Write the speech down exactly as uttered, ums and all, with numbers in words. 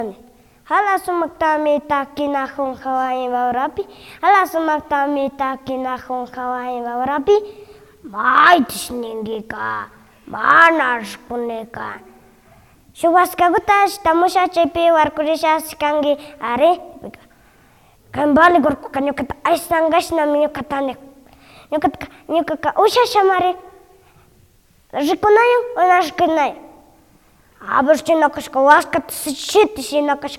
Hala sumaktami takinahun kawain waurapi. Hala sumaktami takinahun kawain waurapi. Maitis ningika. Manashkunika. Shubaskagutas tamushachipi warkurishas kangi are. Kambali gorku kanyukata aisangash na minyukatane. Nyukata nyukaka usha shamare. Rikunayo, ona rikunayo. Абырчы накашка ласкат сычит си накаш